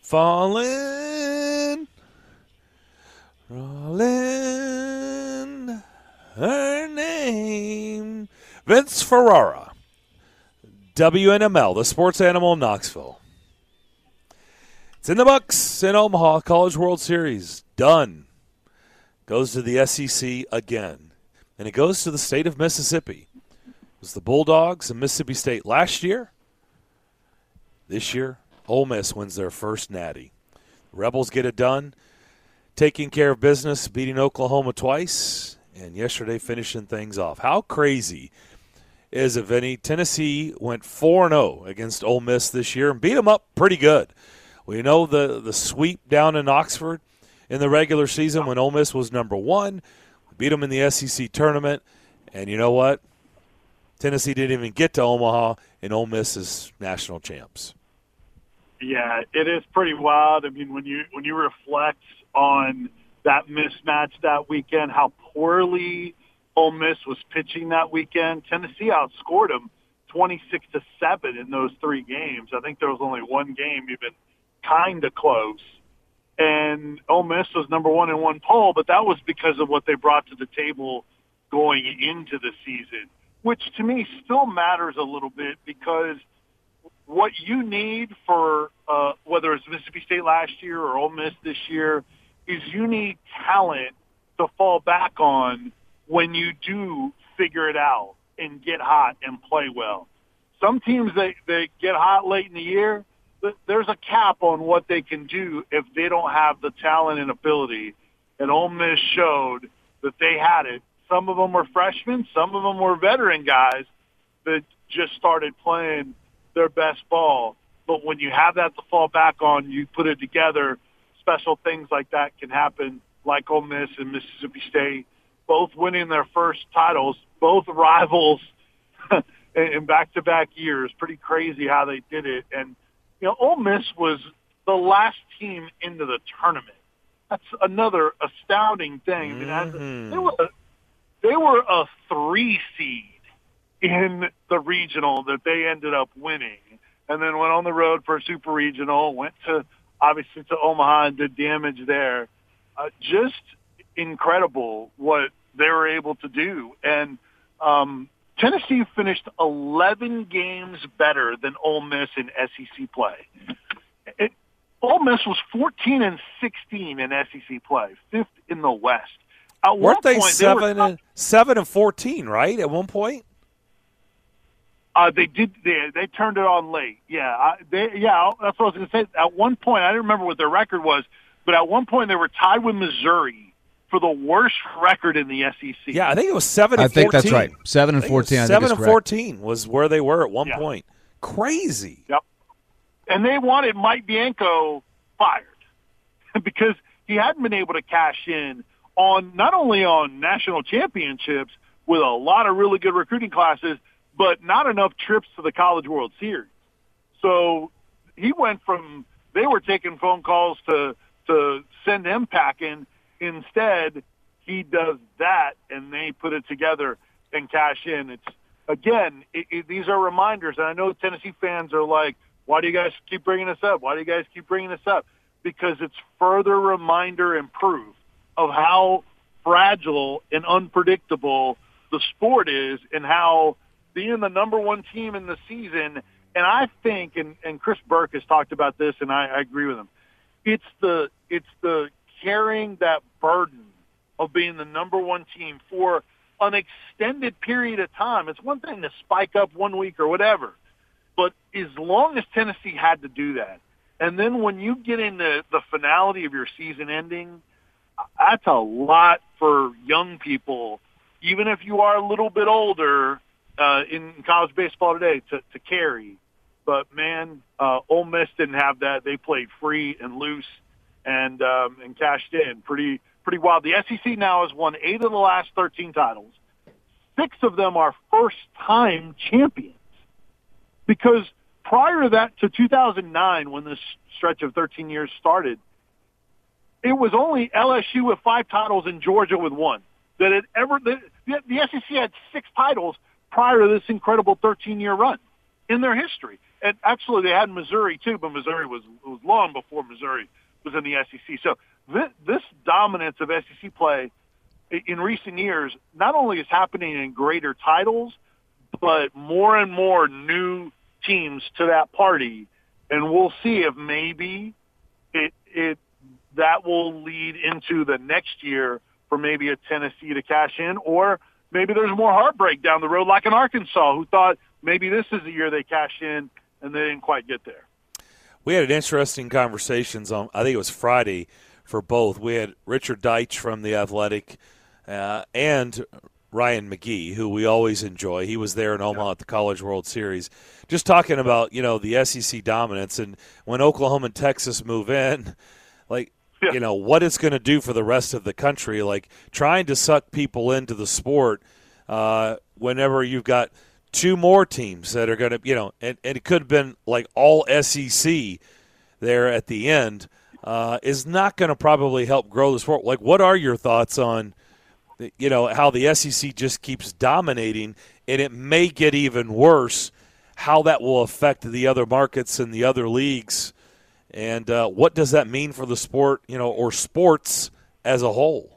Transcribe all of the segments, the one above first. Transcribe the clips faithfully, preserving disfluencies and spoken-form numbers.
Falling, rolling, her name. Vince Ferrara, W N M L, the sports animal in Knoxville. It's in the books in Omaha. College World Series, done. Goes to the S E C again. And it goes to the state of Mississippi. It was the Bulldogs and Mississippi State last year. This year, Ole Miss wins their first natty. Rebels get it done, taking care of business, beating Oklahoma twice, and yesterday finishing things off. How crazy is it, Vinny? Tennessee went four and oh against Ole Miss this year and beat them up pretty good. We know the, the sweep down in Oxford in the regular season when Ole Miss was number one. We beat them in the S E C tournament, and you know what? Tennessee didn't even get to Omaha, and Ole Miss is national champs. Yeah, it is pretty wild. I mean, when you when you reflect on that mismatch that weekend, how poorly Ole Miss was pitching that weekend, Tennessee outscored them twenty-six to seven in those three games. I think there was only one game even kind of close. And Ole Miss was number one in one poll, but that was because of what they brought to the table going into the season, which to me still matters a little bit because what you need for uh, whether it's Mississippi State last year or Ole Miss this year is you need talent to fall back on when you do figure it out and get hot and play well. Some teams, they, they get hot late in the year, but there's a cap on what they can do if they don't have the talent and ability. And Ole Miss showed that they had it. Some of them were freshmen. Some of them were veteran guys that just started playing their best ball. But when you have that to fall back on, you put it together, special things like that can happen, like Ole Miss and Mississippi State, both winning their first titles, both rivals in back-to-back years. Pretty crazy how they did it. And, you know, Ole Miss was the last team into the tournament. That's another astounding thing. I mean, mm-hmm. they, were a, they were a three seed in the regional that they ended up winning, and then went on the road for a super regional, went to, obviously, to Omaha and did damage there. Uh, just incredible what they were able to do. And um, Tennessee finished eleven games better than Ole Miss in S E C play. It, Ole Miss was fourteen and sixteen in S E C play, fifth in the West. At Weren't they point, seven, they were, and, seven and fourteen, right, at one point? Uh, they did. They, they turned it on late. Yeah, I, they, yeah. That's what I was going to say. At one point, I didn't remember what their record was, but at one point they were tied with Missouri for the worst record in the S E C. Yeah, I think it was seven. And I think fourteen. that's right. Seven and fourteen. I think seven and correct. fourteen was where they were at one yeah. point. Crazy. Yep. And they wanted Mike Bianco fired because he hadn't been able to cash in on not only on national championships with a lot of really good recruiting classes, but not enough trips to the College World Series. So he went from they were taking phone calls to to send him packing. Instead, he does that, and they put it together and cash in. It's again, it, it, these are reminders, and I know Tennessee fans are like, "Why do you guys keep bringing this up? Why do you guys keep bringing this up?" Because it's further reminder and proof of how fragile and unpredictable the sport is, and how being the number one team in the season, and I think, and, and Chris Burke has talked about this, and I, I agree with him, it's the it's the carrying that burden of being the number one team for an extended period of time. It's one thing to spike up one week or whatever, but as long as Tennessee had to do that, and then when you get into the finality of your season ending, that's a lot for young people, even if you are a little bit older, Uh, in college baseball today to, to carry. But, man, uh, Ole Miss didn't have that. They played free and loose and um, and cashed in. Pretty pretty wild. The S E C now has won eight of the last thirteen titles. Six of them are first-time champions. Because prior to that, to two thousand nine, when this stretch of thirteen years started, it was only L S U with five titles and Georgia with one. That it ever the, the S E C had six titles prior to this incredible thirteen-year run in their history. and actually they had Missouri too, but Missouri was was long before Missouri was in the S E C. So this, this dominance of S E C play in recent years not only is happening in greater titles, but more and more new teams to that party, and we'll see if maybe it it that will lead into the next year for maybe a Tennessee to cash in, or maybe there's more heartbreak down the road, like in Arkansas, who thought maybe this is the year they cash in, and they didn't quite get there. We had an interesting conversations on, I think it was Friday, for both. We had Richard Deitch from The Athletic uh, and Ryan McGee, who we always enjoy. He was there in Omaha yeah. at the College World Series, just talking about, you know, the S E C dominance, and when Oklahoma and Texas move in, like, yeah. you know, what it's going to do for the rest of the country, like trying to suck people into the sport uh, whenever you've got two more teams that are going to, you know, and, and it could have been like all S E C there at the end, uh, is not going to probably help grow the sport. Like, what are your thoughts on, you know, how the S E C just keeps dominating, and it may get even worse, how that will affect the other markets and the other leagues, and uh, what does that mean for the sport, you know, or sports as a whole?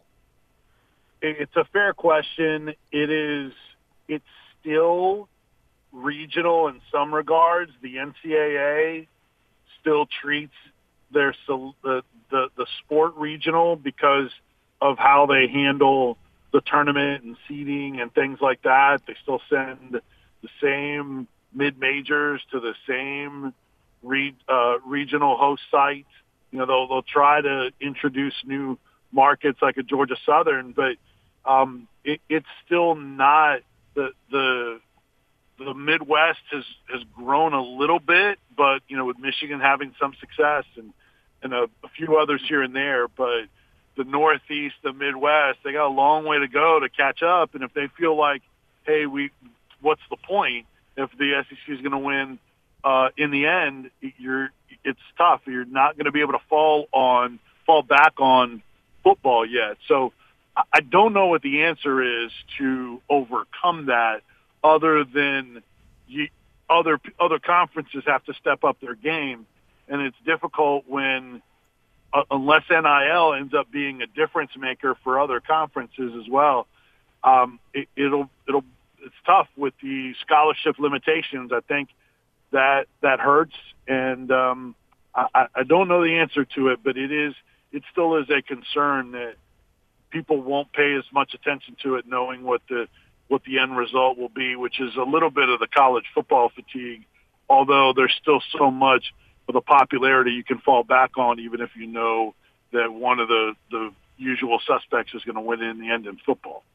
It's a fair question. It is, it's still regional in some regards. The N C double A still treats their the, the, the sport regional because of how they handle the tournament and seeding and things like that. They still send the same mid-majors to the same re, uh, regional host site. You know, they'll, they'll try to introduce new markets like a Georgia Southern, but um, it, it's still not the the the Midwest has, has grown a little bit, but, you know, with Michigan having some success and, and a, a few others here and there, but the Northeast, the Midwest, they got a long way to go to catch up. And if they feel like, hey, we, what's the point if the S E C is going to win uh, in the end? You're, it's tough. You're not going to be able to fall on, fall back on football yet. So I don't know what the answer is to overcome that, other than you, other other conferences have to step up their game, and it's difficult when. Uh, unless N I L ends up being a difference maker for other conferences as well, um, it, it'll it'll it's tough with the scholarship limitations. I think that that hurts, and um, I, I don't know the answer to it, but it is it still is a concern that people won't pay as much attention to it, knowing what the what the end result will be, which is a little bit of the college football fatigue. Although there's still so much of the popularity you can fall back on, even if you know that one of the, the usual suspects is going to win in the end in football.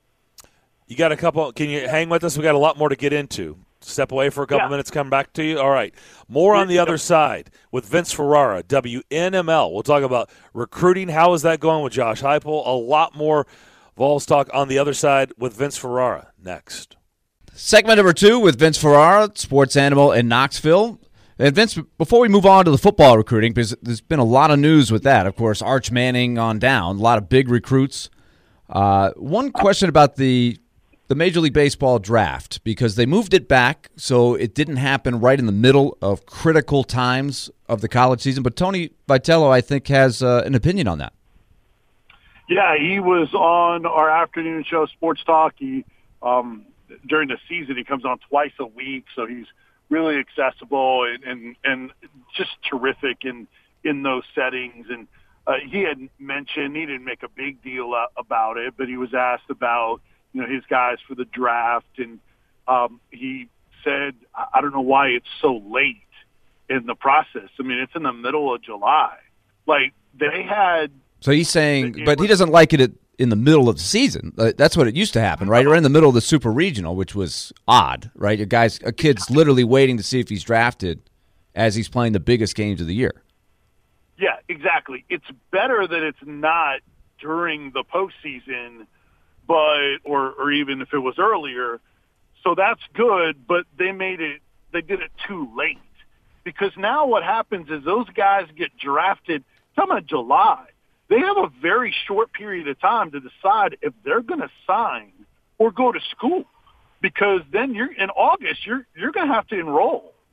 You got a couple – can you hang with us? We got a lot more to get into. Step away for a couple yeah. minutes, come back to you. All right. More on the other side with Vince Ferrara, W N M L. We'll talk about recruiting. How is that going with Josh Heupel? A lot more Vols talk on the other side with Vince Ferrara next. Segment number two with Vince Ferrara, sports animal in Knoxville. And Vince, before we move on to the football recruiting, because there's been a lot of news with that, of course, Arch Manning on down, a lot of big recruits. Uh, one question about the the Major League Baseball draft, because they moved it back so it didn't happen right in the middle of critical times of the college season. But Tony Vitello, I think, has uh, an opinion on that. Yeah, he was on our afternoon show, Sports Talk. He um, during the season, he comes on twice a week, so he's really accessible and, and, and just terrific in, in those settings. And uh, he had mentioned, he didn't make a big deal about it, but he was asked about, you know, his guys for the draft. And um, he said, I don't know why it's so late in the process. I mean, it's in the middle of July. Like, they had. So he's saying, but was, he doesn't like it at, in the middle of the season. That's what it used to happen, right? Or in the middle of the Super Regional, which was odd, right? A guy's a kid's literally waiting to see if he's drafted as he's playing the biggest games of the year. Yeah, exactly. It's better that it's not during the postseason, but or or even if it was earlier. So that's good, but they made it. They did it too late, because now what happens is those guys get drafted. Come on, July. They have a very short period of time to decide if they're going to sign or go to school, because then you're in August, you're, you're going to have to enroll.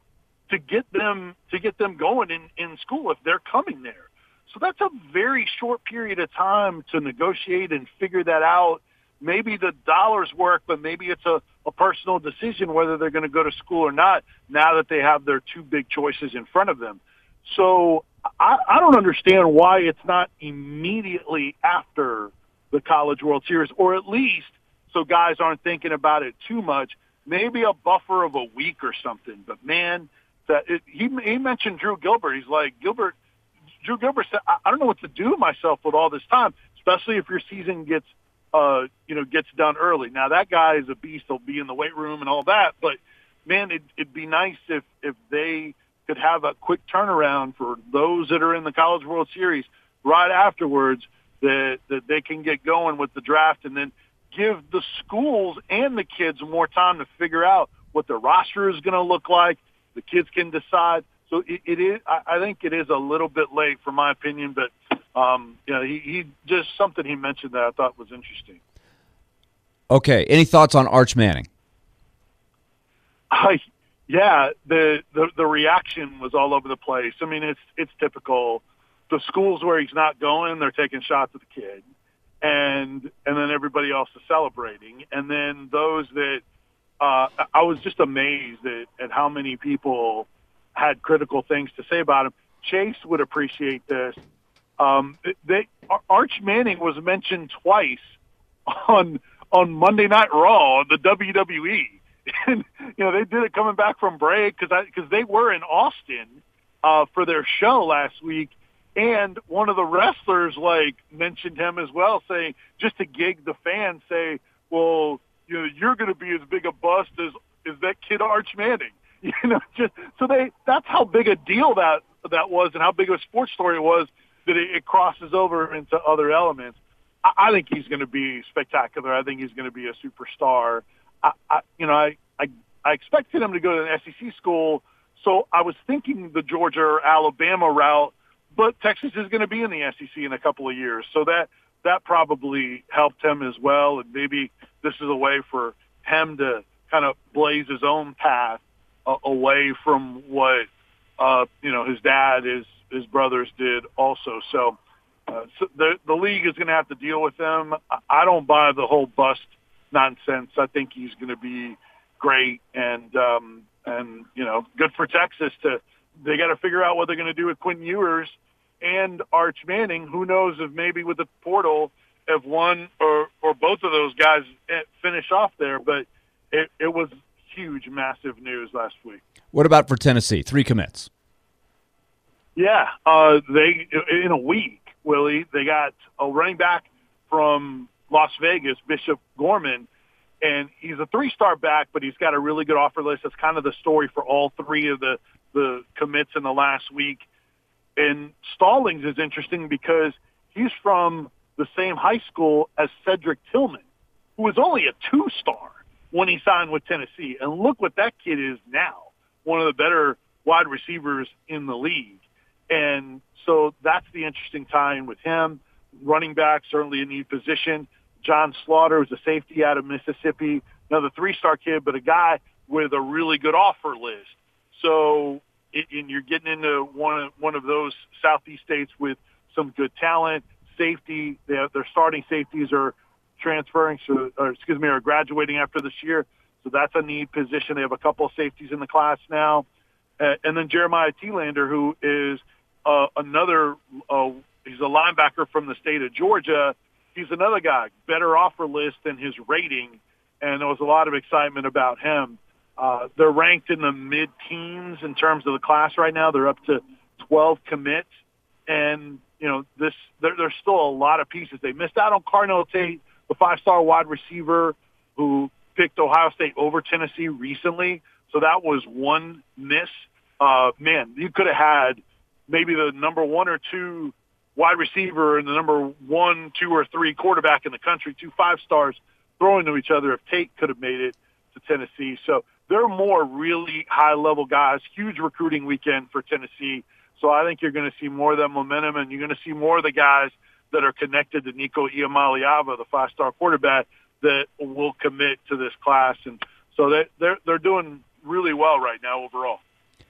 to get them to get them going in, in school if they're coming there. So that's a very short period of time to negotiate and figure that out. Maybe the dollars work, but maybe it's a, a personal decision whether they're going to go to school or not now that they have their two big choices in front of them. So I, I don't understand why it's not immediately after the College World Series, or at least so guys aren't thinking about it too much. Maybe a buffer of a week or something. But, man, that it, he, he mentioned Drew Gilbert. He's like, Gilbert, Drew Gilbert said, I, I don't know what to do with myself with all this time, especially if your season gets – Uh, you know, gets done early. Now, that guy is a beast. He'll be in the weight room and all that. But, man, it, it'd be nice if, if they could have a quick turnaround for those that are in the College World Series right afterwards, that, that they can get going with the draft and then give the schools and the kids more time to figure out what their roster is going to look like. The kids can decide. So it, it is. I, I think it is a little bit late, for my opinion, but Um, you know, he, he just something he mentioned that I thought was interesting. Okay. Any thoughts on Arch Manning? I, yeah, the, the the reaction was all over the place. I mean, it's it's typical. The schools where he's not going, they're taking shots at the kid, and and then everybody else is celebrating. And then those that uh, I was just amazed at, at how many people had critical things to say about him. Chase would appreciate this. Um, they, Arch Manning was mentioned twice on on Monday Night Raw on the W W E, and you know they did it coming back from break because because they were in Austin uh, for their show last week, and one of the wrestlers like mentioned him as well, saying just to gig the fans, say, well, you know, you're going to be as big a bust as as that kid Arch Manning, you know, just so they that's how big a deal that that was and how big of a sports story it was. That it crosses over into other elements. I, I think he's going to be spectacular. I think he's going to be a superstar. I, I, you know, I, I, I expected him to go to an S E C school, so I was thinking the Georgia or Alabama route, but Texas is going to be in the S E C in a couple of years, so that that probably helped him as well, and maybe this is a way for him to kind of blaze his own path uh, away from what, uh, you know, his dad is, his brothers did also. So, uh, so the the league is going to have to deal with them. I don't buy the whole bust nonsense. I think he's going to be great, and um, and you know, good for Texas to. They got to figure out what they're going to do with Quinn Ewers and Arch Manning. Who knows if maybe with the portal, if one or or both of those guys finish off there. But it it was huge, massive news last week. What about for Tennessee? Three commits. Yeah, uh, they in a week, Willie, they got a running back from Las Vegas, Bishop Gorman, and he's a three-star back, but he's got a really good offer list. That's kind of the story for all three of the, the commits in the last week. And Stallings is interesting because he's from the same high school as Cedric Tillman, who was only a two-star when he signed with Tennessee. And look what that kid is now, one of the better wide receivers in the league. And so that's the interesting tie-in with him. Running back, certainly a need position. John Slaughter is a safety out of Mississippi, another three-star kid, but a guy with a really good offer list. So it, and you're getting into one of, one of those Southeast states with some good talent. Safety, they have, their starting safeties are transferring, so, or excuse me, are graduating after this year. So that's a need position. They have a couple of safeties in the class now. Uh, and then Jeremiah Thielander, who is Uh, another, uh, he's a linebacker from the state of Georgia. He's another guy, better offer list than his rating, and there was a lot of excitement about him. Uh, they're ranked in the mid-teens in terms of the class right now. They're up to twelve commits, and, you know, this there, there's still a lot of pieces. They missed out on Carnell Tate, the five-star wide receiver who picked Ohio State over Tennessee recently, so that was one miss. Uh, man, you could have had maybe the number one or two wide receiver and the number one, two, or three quarterback in the country, two five stars throwing to each other if Tate could have made it to Tennessee. So there are more really high-level guys, huge recruiting weekend for Tennessee. So I think you're going to see more of that momentum, and you're going to see more of the guys that are connected to Nico Iamaleava, the five-star quarterback, that will commit to this class. And so they, they're, they're doing really well right now overall.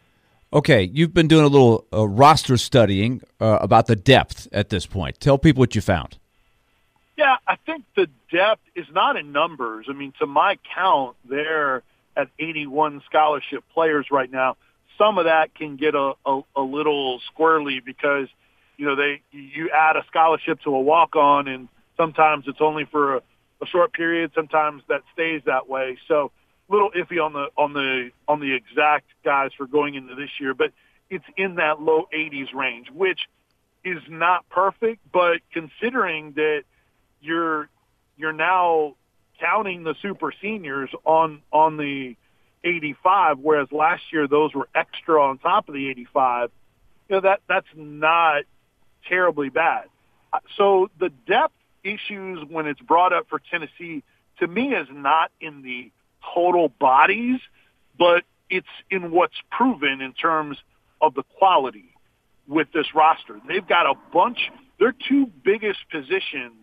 Okay, you've been doing a little uh, roster studying uh, about the depth at this point. Tell people what you found. Yeah, I think the depth is not in numbers. I mean, to my count, they're at eighty-one scholarship players right now. Some of that can get a, a, a little squirrely because, you know, they you add a scholarship to a walk-on, and sometimes it's only for a, a short period. Sometimes that stays that way. So a little iffy on the on the on the exact guys for going into this year, but it's in that low eighties range, which is not perfect. But considering that you're you're now counting the super seniors on on the eighty-five, whereas last year those were extra on top of the eighty-five. You know, that that's not terribly bad. So the depth issues when it's brought up for Tennessee, to me, is not in the total bodies, but it's in what's proven in terms of the quality with this roster. They've got a bunch. Their two biggest positions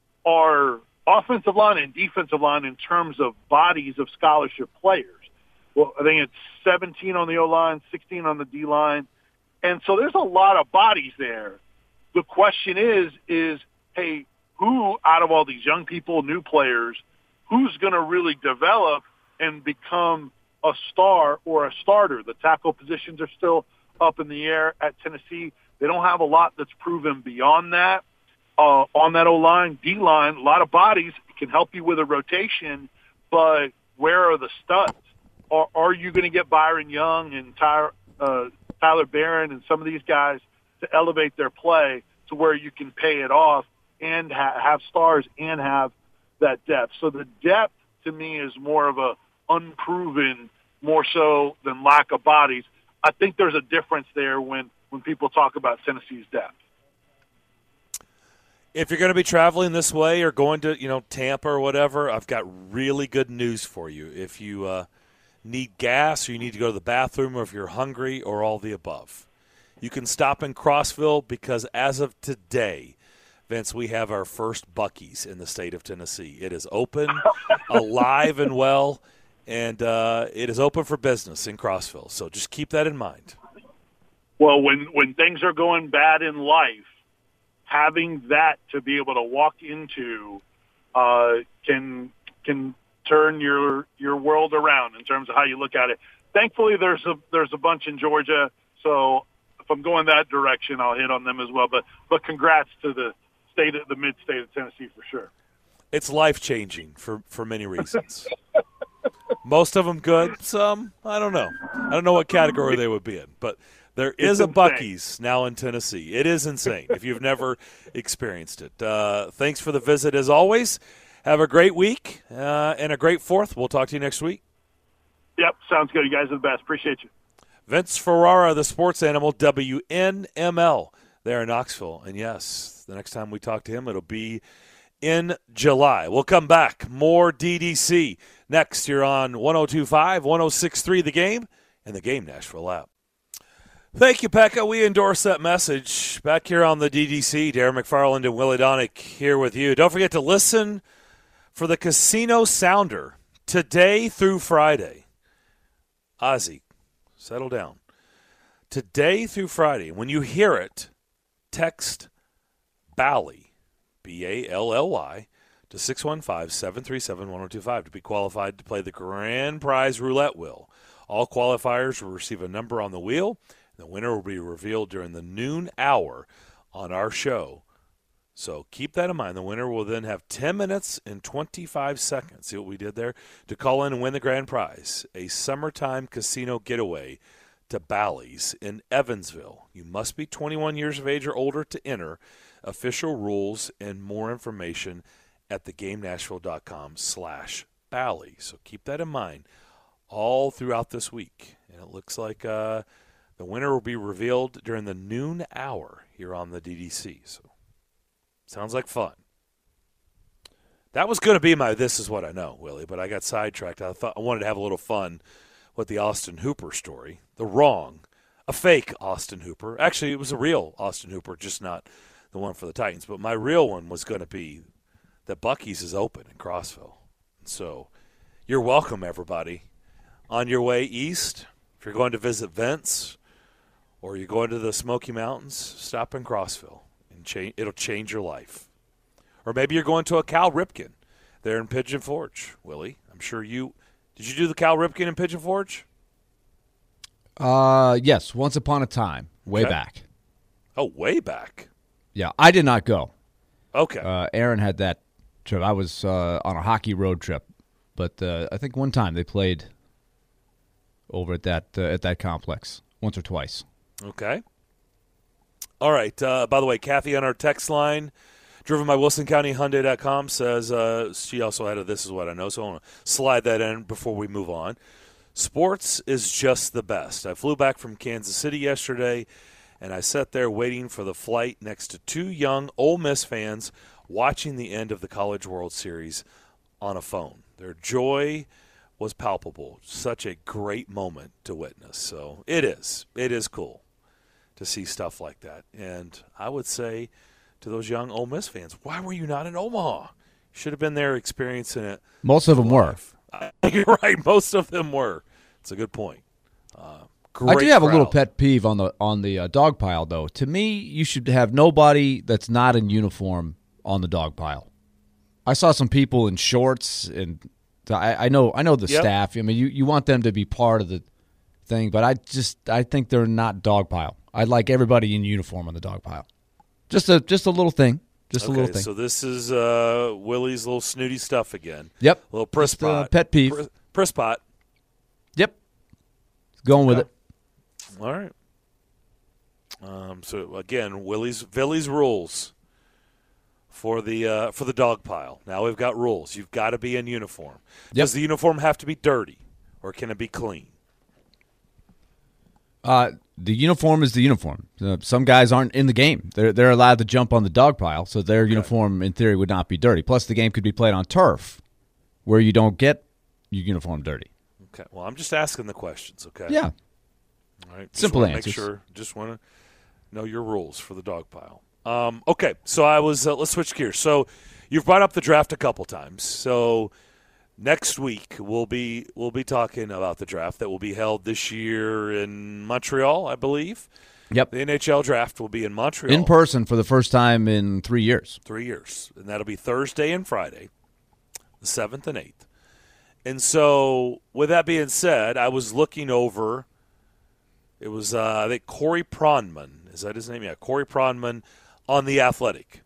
are offensive line and defensive line in terms of bodies of scholarship players. Well, I think it's seventeen on the O-line, sixteen on the D-line. And so there's a lot of bodies there. The question is, is, hey, who out of all these young people, new players, who's going to really develop and become a star or a starter? The tackle positions are still up in the air at Tennessee. They don't have a lot that's proven beyond that. Uh, on that O-line, D-line, a lot of bodies. It can help you with a rotation, but where are the studs? Are, are you going to get Byron Young and Tyler, uh, Tyler Barron and some of these guys to elevate their play to where you can pay it off and ha- have stars and have that depth? So the depth, to me, is more of a unproven, more so than lack of bodies. I think there's a difference there when, when people talk about Tennessee's depth. If you're going to be traveling this way or going to, you know, Tampa or whatever, I've got really good news for you. If you uh, need gas or you need to go to the bathroom or if you're hungry or all the above, you can stop in Crossville because as of today, Vince, we have our first Buc-ee's in the state of Tennessee. It is open, alive and well, and uh, it is open for business in Crossville. So just keep that in mind. Well, when, when things are going bad in life, having that to be able to walk into uh, can can turn your your world around in terms of how you look at it. Thankfully, there's a there's a bunch in Georgia, so if I'm going that direction, I'll hit on them as well. But but congrats to the state of the mid state of Tennessee for sure. It's life changing for for many reasons. Most of them good, some I don't know. I don't know what category they would be in, but. There is a Buc-ee's now in Tennessee. It is insane if you've never experienced it. Uh, thanks for the visit as always. Have a great week uh, and a great fourth. We'll talk to you next week. Yep, sounds good. You guys are the best. Appreciate you. Vince Ferrara, the sports animal, W N M L there in Knoxville. And, yes, the next time we talk to him, it'll be in July. We'll come back. More D D C next here on one oh two point five, one oh six point three The Game and the Game Nashville app. Thank you, Pekka. We endorse that message. Back here on the D D C, Darren McFarland and Willie Donick here with you. Don't forget to listen for the Casino Sounder today through Friday. Ozzy, settle down. Today through Friday. When you hear it, text Bally, B A L L Y, to six one five, seven three seven, one oh two five to be qualified to play the grand prize roulette wheel. All qualifiers will receive a number on the wheel. The winner will be revealed during the noon hour on our show. So keep that in mind. The winner will then have ten minutes and twenty-five seconds, see what we did there, to call in and win the grand prize, a summertime casino getaway to Bally's in Evansville. You must be twenty-one years of age or older to enter. Official rules and more information at thegamenashville.com slash Bally. So keep that in mind all throughout this week. And it looks like uh, – the winner will be revealed during the noon hour here on the D D C. So, sounds like fun. That was going to be my This Is What I Know, Willie, but I got sidetracked. I thought I wanted to have a little fun with the Austin Hooper story. The wrong, a fake Austin Hooper. Actually, it was a real Austin Hooper, just not the one for the Titans. But my real one was going to be that Buc-ee's is open in Crossville. So, you're welcome, everybody. On your way east, if you're going to visit Vince or you're going to the Smoky Mountains, stop in Crossville, and cha- it'll change your life. Or maybe you're going to a Cal Ripken there in Pigeon Forge, Willie. I'm sure you – did you do the Cal Ripken in Pigeon Forge? Uh, yes, once upon a time, way Okay. back. Oh, way back. Yeah, I did not go. Okay. Uh, Aaron had that trip. I was uh, on a hockey road trip, but uh, I think one time they played over at that uh, at that complex, once or twice. Okay. All right. Uh, by the way, Kathy on our text line, driven by Wilson County Hyundai dot com, says uh, she also had a This Is What I Know, so I want to slide that in before we move on. Sports is just the best. I flew back from Kansas City yesterday, and I sat there waiting for the flight next to two young Ole Miss fans watching the end of the College World Series on a phone. Their joy was palpable. Such a great moment to witness. So it is. It is cool to see stuff like that. And I would say to those young Ole Miss fans, why were you not in Omaha? You should have been there experiencing it. Most of them were. live. I think you're right. Most of them were. It's a good point. Uh, I do have crowd. a little pet peeve on the on the uh, dog pile, though. To me, you should have nobody that's not in uniform on the dog pile. I saw some people in shorts, and I, I know I know the Yep. staff. I mean, you, you want them to be part of the thing, but I just I think they're not dog pile. I'd like everybody in uniform on the dog pile. Just a just a little thing. Just Okay, a little thing. so this is uh, Willie's little snooty stuff again. Yep. A little priss Just, uh, pot. pet peeve. Pris, priss pot. Yep. Going with Okay. it. All right. Um, so again, Willie's Billy's rules for the uh, for the dog pile. Now we've got rules. You've got to be in uniform. Yep. Does the uniform have to be dirty, or can it be clean? Uh, the uniform is the uniform. Uh, some guys aren't in the game. They're they're allowed to jump on the dog pile, so their uniform, in theory, would not be dirty. Plus, the game could be played on turf, where you don't get your uniform dirty. Okay. Well, I'm just asking the questions. Okay. Yeah. All right. Just Simple wanna answers. Make sure. Just want to know your rules for the dog pile. Um, okay. So I was. Uh, let's switch gears. So you've brought up the draft a couple times. So next week we'll be we'll be talking about the draft that will be held this year in Montreal, I believe. Yep. The N H L draft will be in Montreal In person for the first time in three years. three years, and that'll be Thursday and Friday, the seventh and eighth. And so, with that being said, I was looking over. It was uh, I think Corey Pronman. Is that his name? Yeah, Corey Pronman on The Athletic.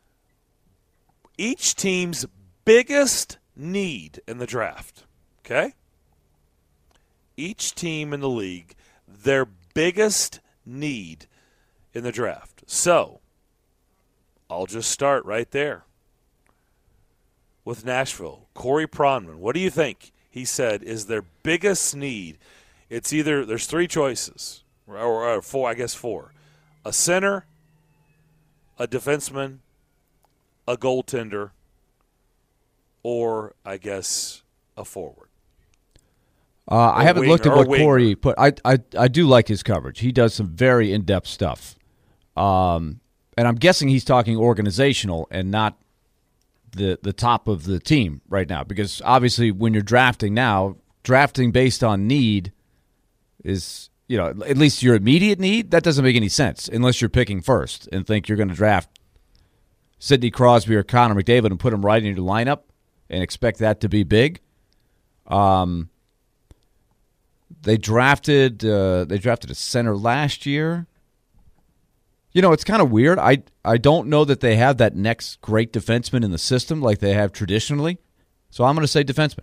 Each team's biggest need in the draft. Okay? Each team in the league, their biggest need in the draft. So, I'll just start right there with Nashville. Corey Pronman, what do you think he said is their biggest need? It's either, there's three choices, or, or four, I guess four. A center, a defenseman, a goaltender, or, I guess, a forward. Uh, I Or haven't wing- looked at or what winger. Corey put. I, I I do like his coverage. He does some very in-depth stuff. Um, and I'm guessing he's talking organizational and not the the top of the team right now, because obviously when you're drafting now, drafting based on need is, you know, at least your immediate need. That doesn't make any sense unless you're picking first and think you're going to draft Sidney Crosby or Connor McDavid and put him right in your lineup and expect that to be big. Um, they drafted uh, they drafted a center last year. You know, it's kind of weird. I I don't know that they have that next great defenseman in the system like they have traditionally. So I'm going to say defenseman.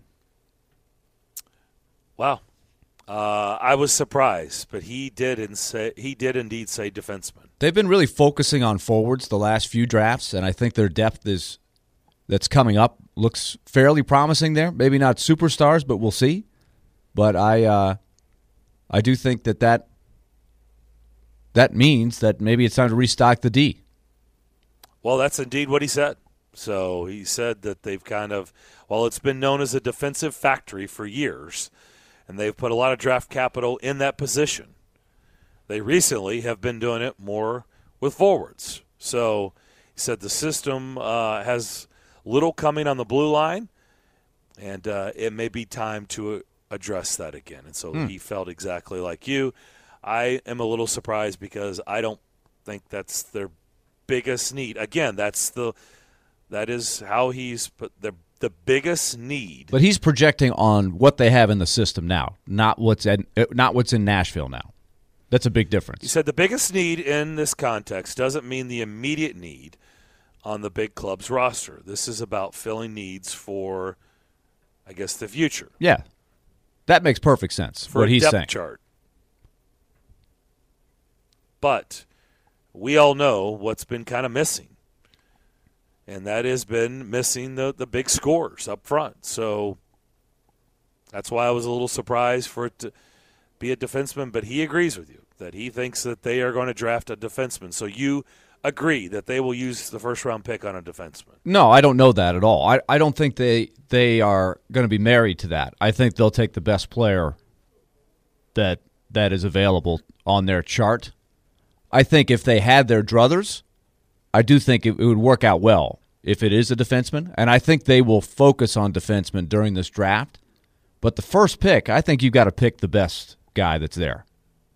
Wow. Uh, I was surprised, but he did in say, he did indeed say defenseman. They've been really focusing on forwards the last few drafts, and I think their depth is that's coming up looks fairly promising there. Maybe not superstars, but we'll see. But I uh, I do think that, that that means that maybe it's time to restock the D. Well, that's indeed what he said. So he said that they've kind of, well, it's been known as a defensive factory for years, and they've put a lot of draft capital in that position. They recently have been doing it more with forwards. So he said the system uh, has little coming on the blue line, and uh, it may be time to address that again. And so Hmm. he felt exactly like you. I am a little surprised because I don't think that's their biggest need. Again, that's the that is how he's put the the biggest need. But he's projecting on what they have in the system now, not what's at, not what's in Nashville now. That's a big difference. He said the biggest need in this context doesn't mean the immediate need on the big club's roster. This is about filling needs for, I guess, the future. Yeah, that makes perfect sense. For what a he's depth saying. chart. But we all know what's been kind of missing, and that has been missing the, the big scores up front. So that's why I was a little surprised for it to be a defenseman, but he agrees with you that he thinks that they are going to draft a defenseman. So you agree that they will use the first-round pick on a defenseman? No, I don't know that at all. I, I don't think they they are going to be married to that. I think they'll take the best player that that is available on their chart. I think if they had their druthers, I do think it, it would work out well if it is a defenseman, and I think they will focus on defensemen during this draft. But the first pick, I think you've got to pick the best guy that's there.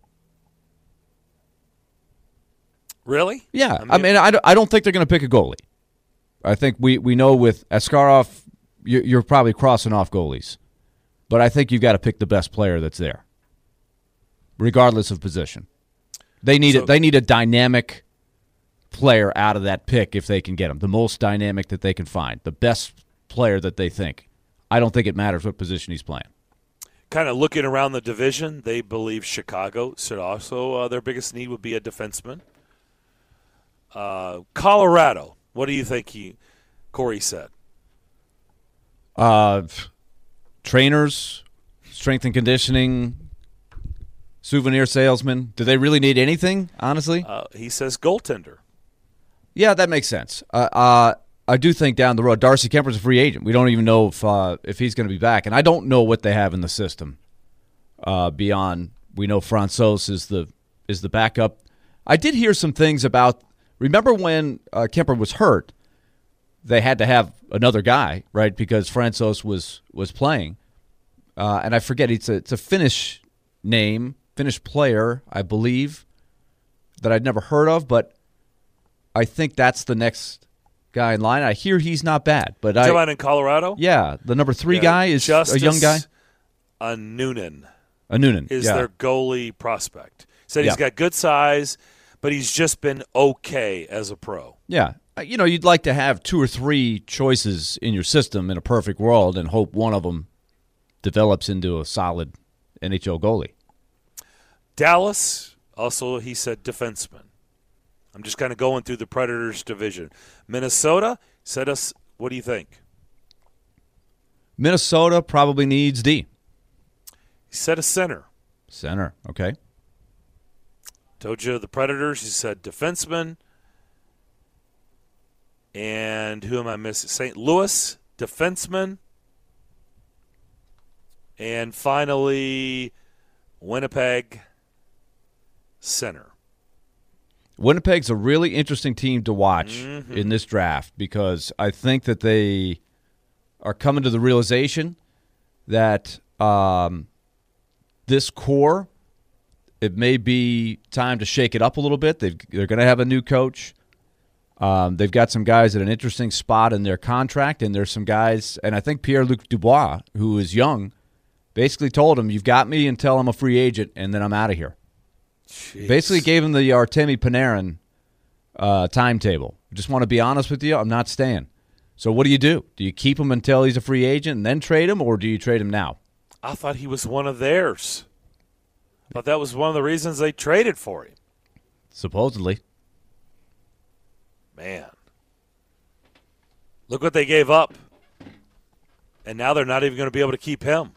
Really? Yeah. I mean, I mean, I, don't- I don't think they're going to pick a goalie. I think we, we know with Askarov, you're, you're probably crossing off goalies. But I think you've got to pick the best player that's there, regardless of position. They need So- a, they need a dynamic player out of that pick if they can get him. The most dynamic that they can find. The best player that they think. I don't think it matters what position he's playing. kind of looking around the division, they believe Chicago should also, uh, their biggest need would be a defenseman. Uh, Colorado, what do you think he, Corey said? Uh, trainers, strength and conditioning, souvenir salesman. Do they really need anything, honestly? Uh, he says goaltender. Yeah, that makes sense. Uh, uh, I do think down the road, Darcy Kemper's a free agent. We don't even know if uh, if he's going to be back, and I don't know what they have in the system. Uh, beyond, we know Francouz is the is the backup. I did hear some things about. Remember when uh, Kemper was hurt? They had to have another guy, right? Because Francouz was was playing, uh, and I forget it's a it's a Finnish name, Finnish player, I believe, that I'd never heard of, but I think that's the next guy in line. I hear he's not bad, but I Talking in Colorado? yeah, the number three Yeah, guy is Justice a young guy. A Noonan A Noonan is yeah. their goalie prospect. Said Yeah. he's got good size, but he's just been okay as a pro. Yeah. Uh, You know, you'd like to have two or three choices in your system in a perfect world and hope one of them develops into a solid N H L goalie. Dallas, also he said defenseman. I'm just kind of going through the Predators division. Minnesota, said us, what do you think? Minnesota probably needs D. He said a center. Center, okay. Told you the Predators, he said defenseman. And who am I missing? Saint Louis, defenseman. And finally, Winnipeg, center. Winnipeg's a really interesting team to watch Mm-hmm. in this draft because I think that they are coming to the realization that um, this core, it may be time to shake it up a little bit. They've, they're going to have a new coach. Um, they've got some guys at an interesting spot in their contract, and there's some guys, and I think Pierre-Luc Dubois, who is young, basically told him, you've got me until I'm a free agent, and then I'm out of here. Jeez. Basically gave him the Artemi Panarin uh, timetable. Just want to be honest with you, I'm not staying. So what do you do? Do you keep him until he's a free agent and then trade him, or do you trade him now? I thought he was one of theirs. I thought that was one of the reasons they traded for him. Supposedly. Man. Look what they gave up. And now they're not even going to be able to keep him.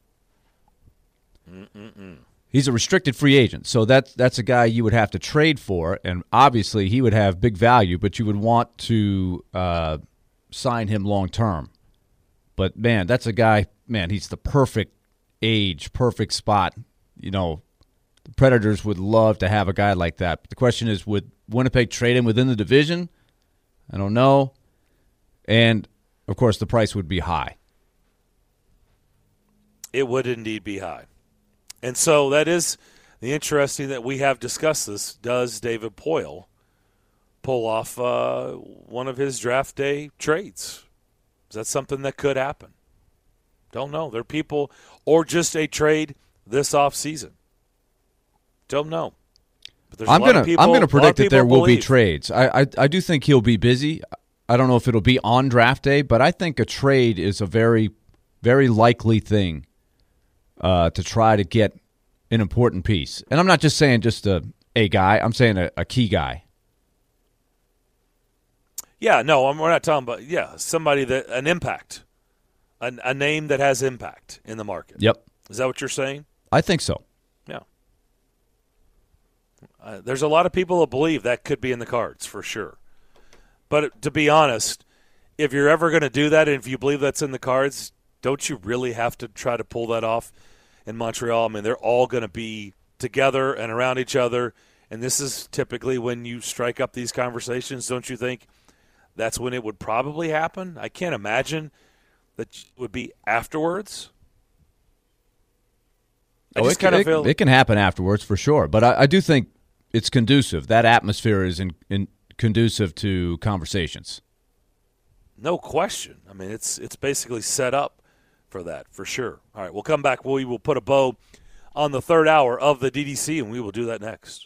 Mm-mm-mm. He's a restricted free agent, so that's that's a guy you would have to trade for, and obviously he would have big value, but you would want to uh, sign him long term. But man, that's a guy. Man, he's the perfect age, perfect spot. You know, the Predators would love to have a guy like that. But the question is, would Winnipeg trade him within the division? I don't know. And of course, the price would be high. It would indeed be high. And so that is The interesting that we have discussed this, does David Poile pull off uh, one of his draft day trades? Is that something that could happen? Don't know. There are people, or just a trade this offseason. Don't know. But there's I'm a lot gonna of people, I'm gonna predict that there will believe. be trades. I, I I do think he'll be busy. I don't know if it'll be on draft day, but I think a trade is a very, very likely thing uh, to try to get an important piece. And I'm not just saying just a, a guy. I'm saying a, a key guy. Yeah, no, I'm, we're not talking about, yeah, somebody that, an impact, a, a name that has impact in the market. Yep. Is that what you're saying? I think so. Yeah. Uh, there's a lot of people that believe that could be in the cards for sure. But to be honest, if you're ever going to do that and if you believe that's in the cards, don't you really have to try to pull that off in Montreal? I mean, they're all going to be together and around each other, and this is typically when you strike up these conversations, don't you think? That's when it would probably happen. I can't imagine that it would be afterwards. I oh, just it, can, kind of it, feel it can happen afterwards for sure. But I, I do think it's conducive. That atmosphere is in, in conducive to conversations. No question. I mean, it's it's basically set up for that, for sure. All right, we'll come back. We will put a bow on the third hour of the D D C, and we will do that next.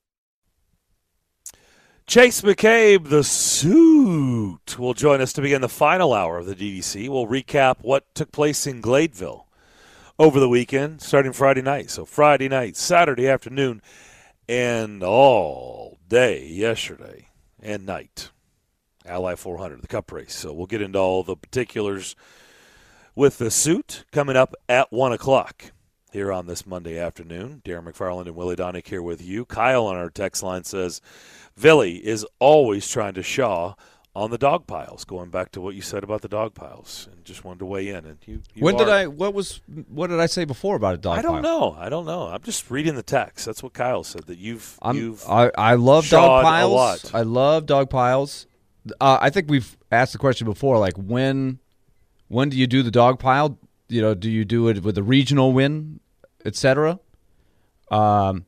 Chase McCabe, the suit, will join us to begin the final hour of the D D C. We'll recap what took place in Gladeville over the weekend, starting Friday night. So Friday night, Saturday afternoon, and all day yesterday and night. Ally four hundred, the Cup race. So we'll get into all the particulars with the suit coming up at one o'clock here on this Monday afternoon. Darren McFarland and Willie Donick here with you. Kyle on our text line says, Villy is always trying to shaw on the dog piles, going back to what you said about the dog piles, and just wanted to weigh in. And you, you when are, did I? What was? What did I say before about a dog? I don't pile? know. I don't know. I'm just reading the text. That's what Kyle said. That you've. I'm, you've I I love shawed dog piles. A lot. I love dog piles. Uh, I think we've asked the question before, like when, when do you do the dog pile? You know, do you do it with a regional win, et cetera? Um,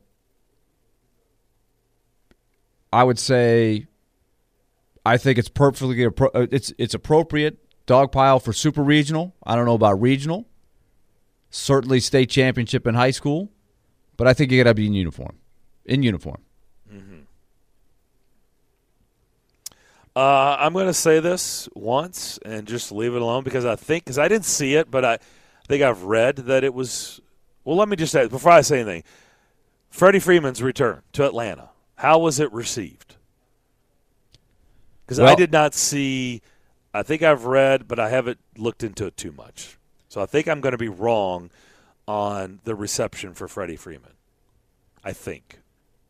I would say, I think it's perfectly appro- it's it's appropriate dog pile for super regional. I don't know about regional. Certainly state championship in high school, but I think you got to be in uniform. In uniform. Mm-hmm. Uh, I'm going to say this once and just leave it alone because I think because I didn't see it, but I think I've read that it was. Well, let me just say before I say anything. Freddie Freeman's return to Atlanta. How was it received? Because well, I did not see – I think I've read, but I haven't looked into it too much. So I think I'm going to be wrong on the reception for Freddie Freeman. I think.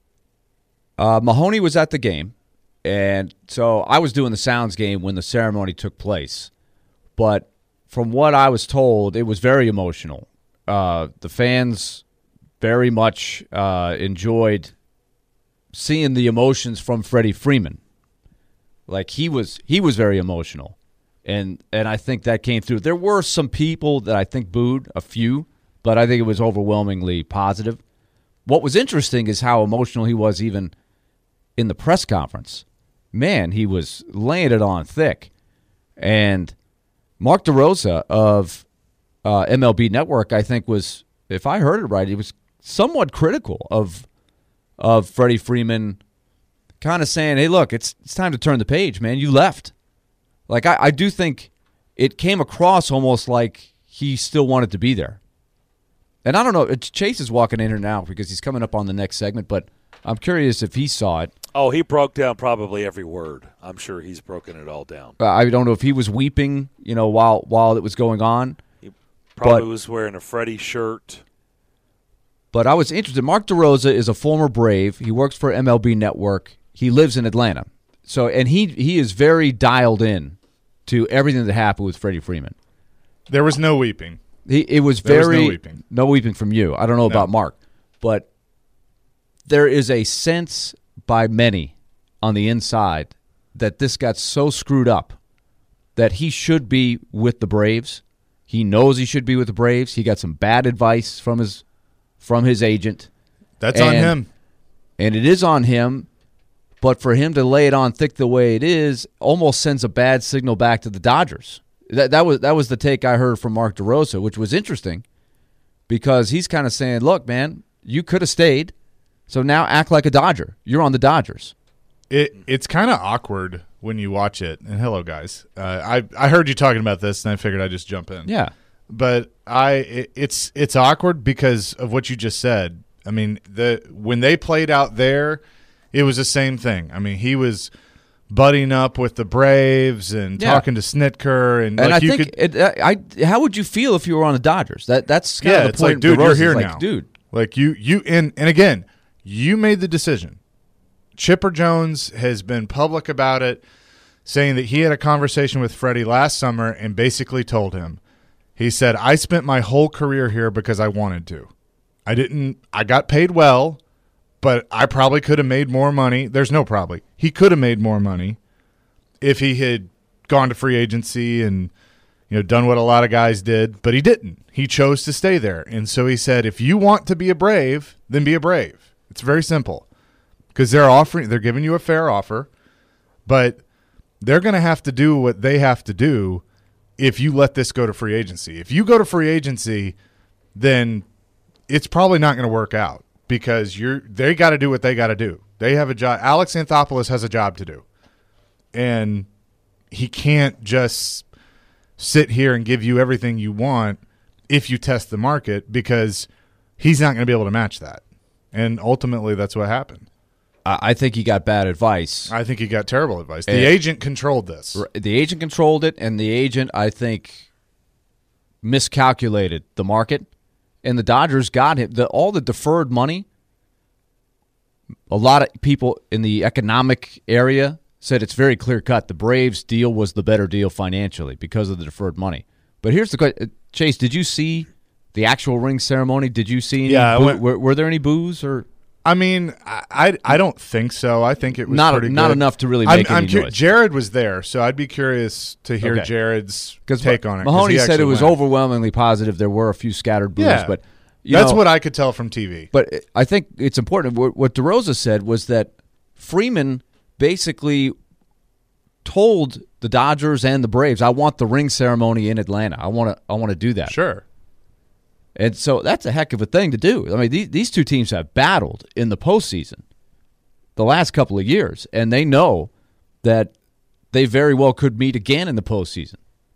Uh, Mahoney was at the game, and so I was doing the Sounds game when the ceremony took place. But from what I was told, it was very emotional. Uh, the fans very much uh, enjoyed – seeing the emotions from Freddie Freeman. Like he was he was very emotional. And and I think that came through. There were some people that I think booed, a few, but I think it was overwhelmingly positive. What was interesting is how emotional he was even in the press conference. Man, he was laying it on thick. And Mark DeRosa of uh, M L B Network, I think was, if I heard it right, he was somewhat critical of of Freddie Freeman kind of saying, hey, look, it's it's time to turn the page, man. You left. Like, I, I do think it came across almost like he still wanted to be there. And I don't know, Chase is walking in here now because he's coming up on the next segment, but I'm curious if he saw it. Oh, he broke down probably every word. I'm sure he's broken it all down. Uh, I don't know if he was weeping, you know, while while it was going on. He probably but, was wearing a Freddie shirt. But I was interested. Mark DeRosa is a former Brave. He works for M L B Network. He lives in Atlanta. So, and he he is very dialed in to everything that happened with Freddie Freeman. There was no weeping. He it was there very was no weeping. No weeping from you. I don't know no. about Mark, but there is a sense by many on the inside that this got so screwed up that he should be with the Braves. He knows he should be with the Braves. He got some bad advice from his from his agent. That's on And- him. And it is on him, but for him to lay it on thick the way it is almost sends a bad signal back to the Dodgers. That that was that was the take I heard from Mark DeRosa, which was interesting because he's kind of saying, look, man, you could have stayed, so now act like a Dodger. You're on the Dodgers. It It's kind of awkward when you watch it. And hello, guys. Uh, I, I heard you talking about this, and I figured I'd just jump in. Yeah. But I it, it's it's awkward because of what you just said. I mean, the when they played out there, it was the same thing. I mean, he was butting up with the Braves and Yeah. talking to Snitker, and, And like I you think could, it, I, I how would you feel if you were on the Dodgers? That that's kind yeah, of the it's point. like, dude, you're DeRosa's here like, now, dude. Like you, you, and and again, you made the decision. Chipper Jones has been public about it, saying that he had a conversation with Freddie last summer and basically told him, he said, I spent my whole career here because I wanted to. I didn't, I got paid well, but I probably could have made more money. There's no probably. He could have made more money if he had gone to free agency and, you know, done what a lot of guys did, but he didn't. He chose to stay there. And so he said, if you want to be a Brave, then be a Brave. It's very simple. Because they're offering, they're giving you a fair offer, but they're going to have to do what they have to do if you let this go to free agency. If you go to free agency, then it's probably not going to work out because you're they got to do what they got to do. They have a job. Alex Anthopoulos has a job to do, and he can't just sit here and give you everything you want if you test the market because he's not going to be able to match that. And ultimately, that's what happened. I, I think he got bad advice. I think he got terrible advice. The And- agent controlled this. The agent controlled it, and the agent, I think, miscalculated the market. And the Dodgers got him. The, all the deferred money, a lot of people in the economic area said it's very clear-cut. The Braves deal was the better deal financially because of the deferred money. But here's the question. Chase, did you see the actual ring ceremony? Did you see any Yeah, I boo- went- were, were there any boos? Or I mean, I, I I don't think so. I think it was Not- pretty not good. enough to really I'm, make any I'm cu- noise. Jared was there, so I'd be curious to hear Okay. Jared's Because take on it. 'cause Mahoney he said it actually was went. overwhelmingly positive. There were a few scattered boos, Yeah, but you that's know, what I could tell from T V. But I think it's important. What what DeRosa said was that Freeman basically told the Dodgers and the Braves, "I want the ring ceremony in Atlanta. I want to. I want to do that." Sure. And so that's a heck of a thing to do. I mean, these, these two teams have battled in the postseason the last couple of years, and they know that they very well could meet again in the postseason.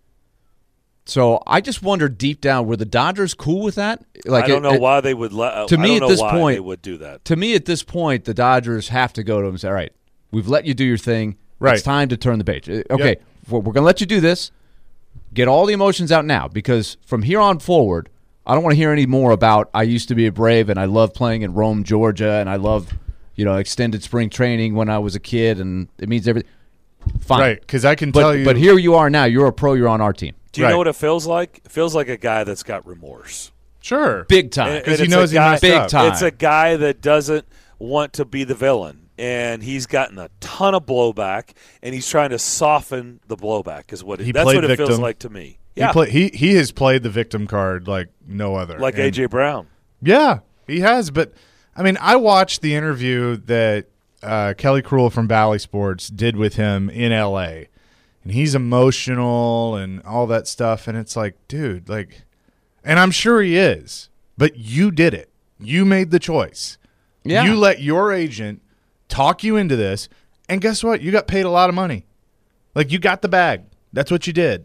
So I just wonder deep down, were the Dodgers cool with that? Like I don't it- know it- why they would let. to I me, don't at know this why point- they would do that. To me, at this point, the Dodgers have to go to them and say, all right, we've let you do your thing. Right. It's time to turn the page. Uh, Okay, Yep. we're, we're going to let you do this. Get all the emotions out now because from here on forward, I don't want to hear any more about I used to be a Brave and I love playing in Rome, Georgia, and I love, you know, extended spring training when I was a kid, and it means everything. Fine. Right, because I can But, tell you. but here you are now. You're a pro. You're on our team. Do you Right. know what it feels like? It feels like a guy that's got remorse. Sure. Big time. And- 'Cause and he it's a knows he guy- messed Big up. time. It's a guy that doesn't want to be the villain, and he's gotten a ton of blowback, and he's trying to soften the blowback. Is what it, He that's played what it feels victim. like to me. He, Yeah, play, he he has played the victim card like no other. like And- A J Brown. Yeah, he has. But, I mean, I watched the interview that uh, Kelly Cruel from Bally Sports did with him in L A, and he's emotional and all that stuff. And it's like, dude, like, and I'm sure he is, but you did it. You made the choice. Yeah. You let your agent talk you into this, and guess what? You got paid a lot of money. Like, you got the bag. That's what you did.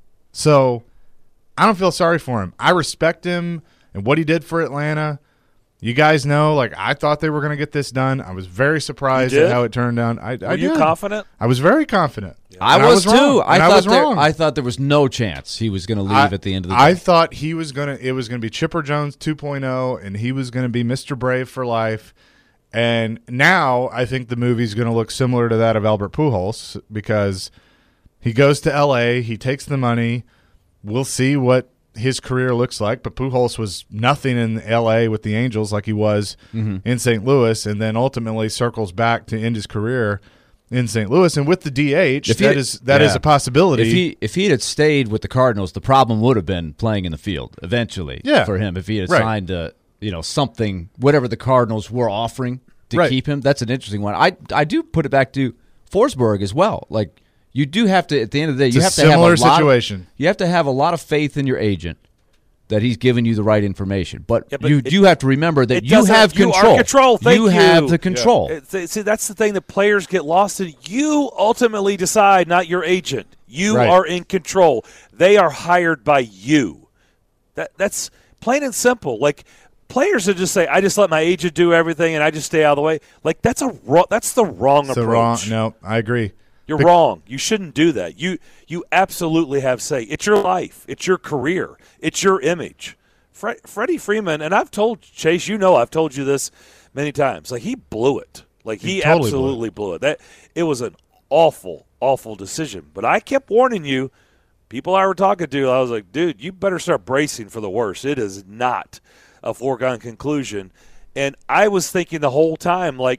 So I don't feel sorry for him. I respect him and what he did for Atlanta. You guys know, like, I thought they were going to get this done. I was very surprised You at did? how it turned out. I, Were I you did. confident? I was very confident. I And was, wrong. too. I And thought I was there, wrong. I thought there was no chance he was going to leave I- at the end of the day. I thought he was going to. It was going to be Chipper Jones two point oh, and he was going to be Mister Brave for life. And now I think the movie's going to look similar to that of Albert Pujols because he goes to L A, he takes the money. We'll see what his career looks like. But Pujols was nothing in L A with the Angels like he was Mm-hmm. in Saint Louis, and then ultimately circles back to end his career in Saint Louis. And with the D H, If he- that is that is yeah. a possibility. If he if he had stayed with the Cardinals, the problem would have been playing in the field eventually Yeah. for him if he had Right. signed uh, you know, something, whatever the Cardinals were offering to Right. keep him. That's an interesting one. I I do put it back to Forsberg as well. Like, you do have to, at the end of the day, It's you a have to have a similar lot situation. Of, you have to have a lot of faith in your agent that he's giving you the right information. But, Yeah, but you it- do have to remember that it you doesn't- have you are control. control. Thank you you. have the control. It's- See, that's the thing that players get lost in. You ultimately decide, not your agent. You Right. are in control. They are hired by you. That That's plain and simple. Like, players that just say, I just let my agent do everything and I just stay out of the way. Like, that's a wrong, that's the wrong It's the approach. wrong. No, I agree. You're Bec- wrong. You shouldn't do that. You you absolutely have say. It's your life. It's your career. It's your image. Fre- Freddie Freeman, and I've told Chase, you know I've told you this many times. Like, he blew it. Like, he, He totally blew it. absolutely blew it. That it was an awful, awful decision. But I kept warning you. People I were talking to, I was like, dude, you better start bracing for the worst. It is not a foregone conclusion. And I was thinking the whole time, like,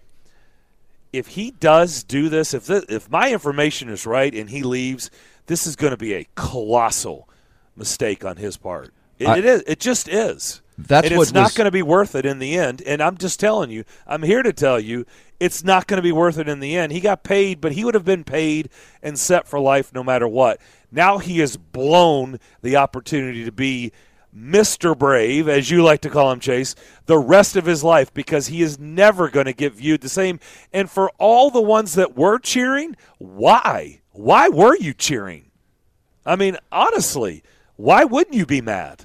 if he does do this, if this, if my information is right and he leaves, this is going to be a colossal mistake on his part. It, I- it is. It just is. That's and what it's not was- going to be worth it in the end. And I'm just telling you, I'm here to tell you, it's not going to be worth it in the end. He got paid, but he would have been paid and set for life no matter what. Now he has blown the opportunity to be Mister Brave, as you like to call him, Chase, the rest of his life, because he is never going to get viewed the same. And for all the ones that were cheering, why? Why were you cheering? I mean, honestly, why wouldn't you be mad?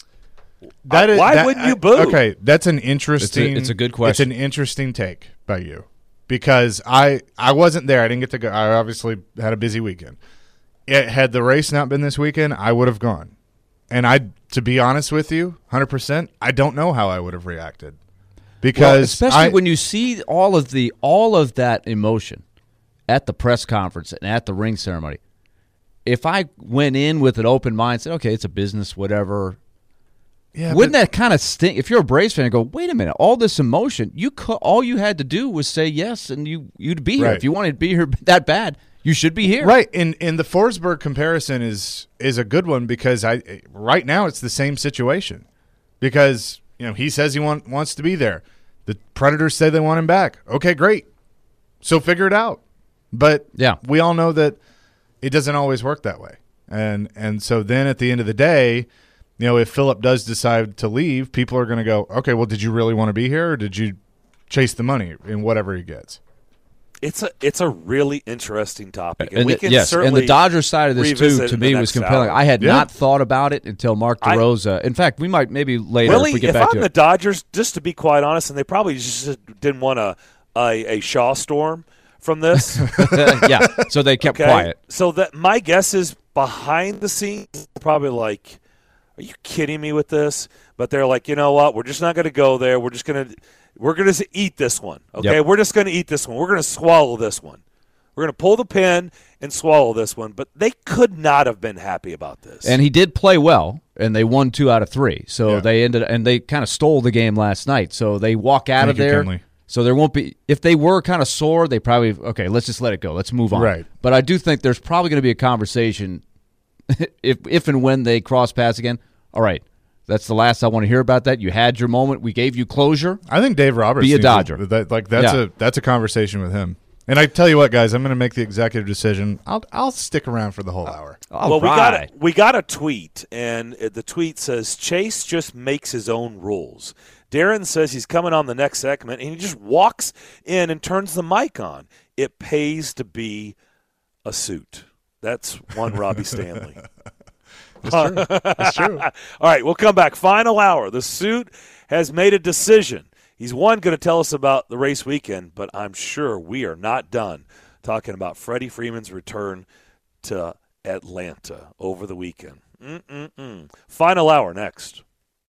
That is, Why that- wouldn't you I- boo? Okay, that's an interesting. it's a good question. It's an interesting take by you because I I wasn't there. I didn't get to go. I obviously had a busy weekend. It, had the race not been this weekend, I would have gone. And I, to be honest with you, one hundred percent, I don't know how I would have reacted because Well, especially I, when you see all of the all of that emotion at the press conference and at the ring ceremony. If I went in with an open mind, said, "Okay, it's a business, whatever." yeah, Wouldn't but- that kind of stink? If you're a Braves fan, and go, "Wait a minute! All this emotion, you co- all you had to do was say yes, and you you'd be here. Right. If you wanted to be here that bad, you should be here." Right, and and the Forsberg comparison is is a good one because I right now it's the same situation because you know he says he want, wants to be there. The Predators say they want him back. Okay, great. So figure it out. But Yeah. we all know that it doesn't always work that way. And and so then at the end of the day, you know, if Philip does decide to leave, people are going to go, okay, well, did you really want to be here, or did you chase the money in whatever he gets? It's a it's a really interesting topic, and, And we the- can yes, and certainly the Dodgers side of this too, revisit to in the me, was next compelling. hour. I had Yeah. not thought about it until Mark I- DeRosa. In fact, we might maybe later Really, if we get if back I'm to the it. Dodgers, just to be quite honest, and they probably just didn't want a a, a Shaw storm from this. Yeah, so they kept Okay, quiet. so that my guess is behind the scenes, probably like, "Are you kidding me with this?" But they're like, you know what? We're just not going to go there. We're just going to we're going to eat this one. Okay, Yep. we're just going to eat this one. We're going to swallow this one. We're going to pull the pin and swallow this one. But they could not have been happy about this. And he did play well, and they won two out of three. So Yeah. they ended, and they kind of stole the game last night. So they walk out Thank of you, there. Kenley. So there won't be. If they were kind of sore, they probably okay. Let's just let it go. Let's move on. Right. But I do think there's probably going to be a conversation if if and when they cross paths again. All right, that's the last I want to hear about that. You had your moment. We gave you closure. I think Dave Roberts Be a needs Dodger. to- that, like that's Yeah. a that's a conversation with him. And I tell you what, guys, I'm going to make the executive decision. I'll I'll stick around for the whole hour. All well, we got a, right. we got a tweet, and it- the tweet says Chase just makes his own rules. Darren says he's coming on the next segment, and he just walks in and turns the mic on. It pays to be a suit. That's one Robbie Stanley. It's true. It's true. All right, we'll come back. Final hour. The suit has made a decision. He's one going to tell us about the race weekend, but I'm sure we are not done talking about Freddie Freeman's return to Atlanta over the weekend. Mm-mm-mm. Final hour next.